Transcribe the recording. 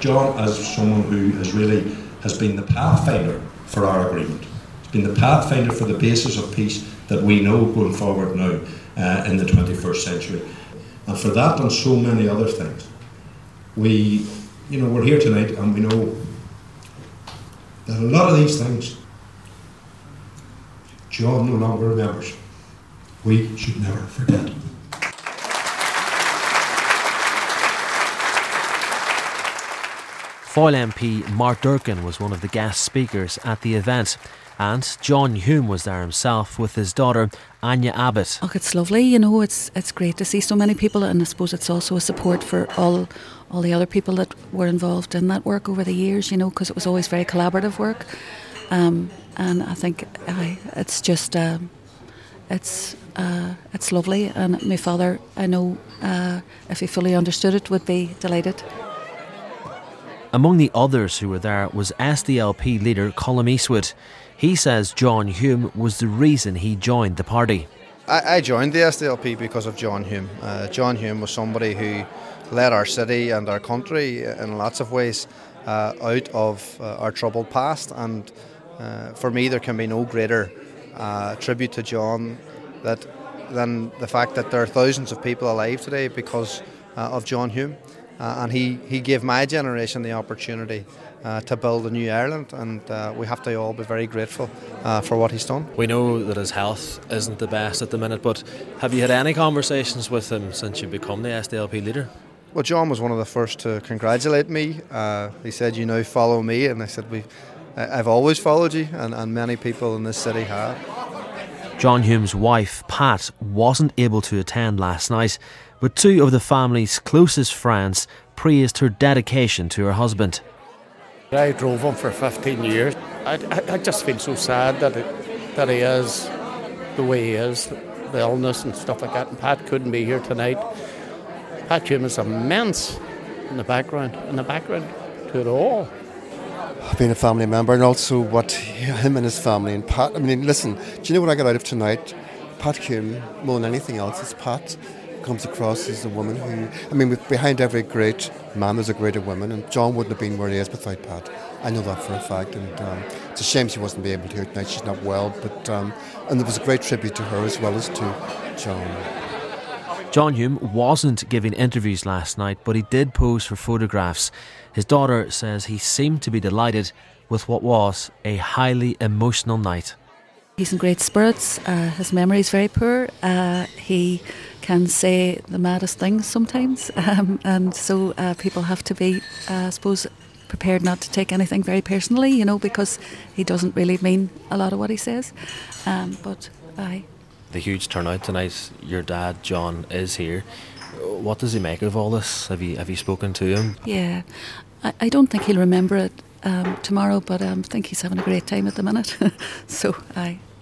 John as someone who has been the pathfinder for our agreement. It's been the pathfinder for the basis of peace that we know going forward now in the 21st century. And for that and so many other things, we're here tonight, and we know that a lot of these things John no longer remembers. We should never forget. Foyle MP Mark Durkin was one of the guest speakers at the event, and John Hume was there himself with his daughter Anya Abbott. Oh, it's lovely, it's great to see so many people, and I suppose it's also a support for all the other people that were involved in that work over the years, because it was always very collaborative work. And I think it's just it's lovely, and my father, I know, if he fully understood it, would be delighted. Among the others who were there was SDLP leader Colm Eastwood. He says John Hume was the reason he joined the party. I joined the SDLP because of John Hume. John Hume was somebody who led our city and our country in lots of ways out of our troubled past, and for me there can be no greater tribute to John than the fact that there are thousands of people alive today because of John Hume. And he gave my generation the opportunity to build a new Ireland, and we have to all be very grateful for what he's done. We know that his health isn't the best at the minute, but have you had any conversations with him since you become the SDLP leader? Well, John was one of the first to congratulate me. He said, "You now follow me," and I said, I've always followed you, and many people in this city have. John Hume's wife, Pat, wasn't able to attend last night, but two of the family's closest friends praised her dedication to her husband. I drove him for 15 years. I just feel so sad that he is the way he is, the illness and stuff like that. And Pat couldn't be here tonight. Pat Hume is immense in the background to it all. Being a family member, and also what him and his family and Pat. I mean, listen, do you know what I got out of tonight? Pat Hume, more than anything else, is Pat comes across as a woman who, behind every great man there's a greater woman, and John wouldn't have been where he is without Pat. I know that for a fact, and it's a shame she wasn't able to here tonight. She's not well, but and there was a great tribute to her as well as to John. John Hume wasn't giving interviews last night, but he did pose for photographs. His daughter says he seemed to be delighted with what was a highly emotional night. He's in great spirits. His memory is very poor. He can say the maddest things sometimes, and so people have to be, I suppose, prepared not to take anything very personally, because he doesn't really mean a lot of what he says. The huge turnout tonight. Your dad, John, is here. What does he make of all this? Have you spoken to him? Yeah, I don't think he'll remember it tomorrow, but I think he's having a great time at the minute. So